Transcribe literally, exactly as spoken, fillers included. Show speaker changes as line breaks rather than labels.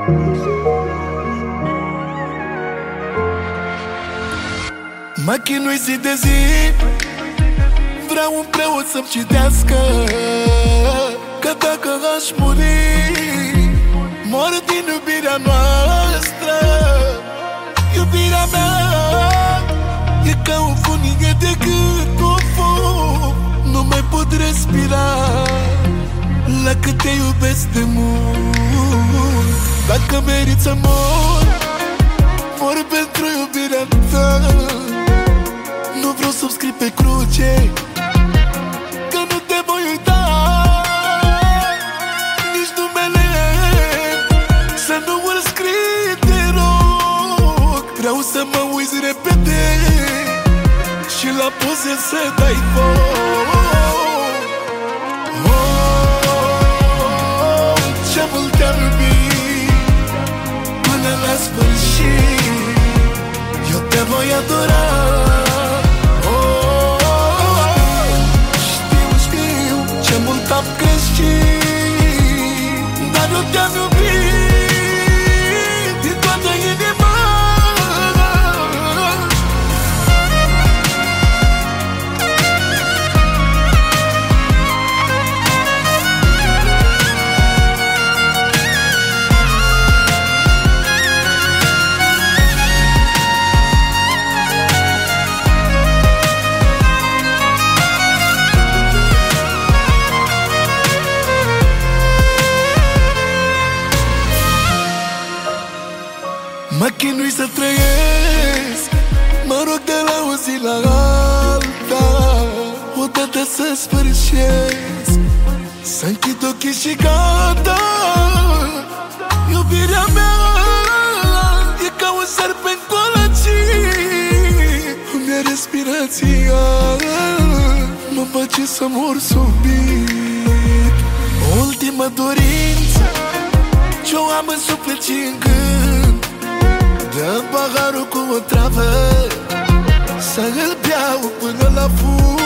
Mă chinui zi de zi, vreau un preot să-mi citească, că dacă aș muri, mor din iubirea noastră. Iubirea mea e ca o funie de gând, of, of, nu mai pot respira la cât te iubesc de mult. Dacă merit să mor, mor pentru iubirea ta. Nu vreau să-mi scrii pe cruce că nu te voi uita, nici numele să nu îl scrii, te rog. Vreau să mă uiți repede și la poze să dai foc. Oh, ce mult te-am iubit până la sfârșit, eu te voi adora. Am greșit, dar eu te-am iubit din toată inima. Mă chinui să trăiesc, mă rog de la o zi la alta, odată să sfârșesc, să închid ochii și gata. Iubirea mea e ca un serpent colăcit, îmi-e respirația, mă face să mor subit. Ultima dorință ce-o am în suflet și în gând, dă paharul cu o travă să îl beau până la fund.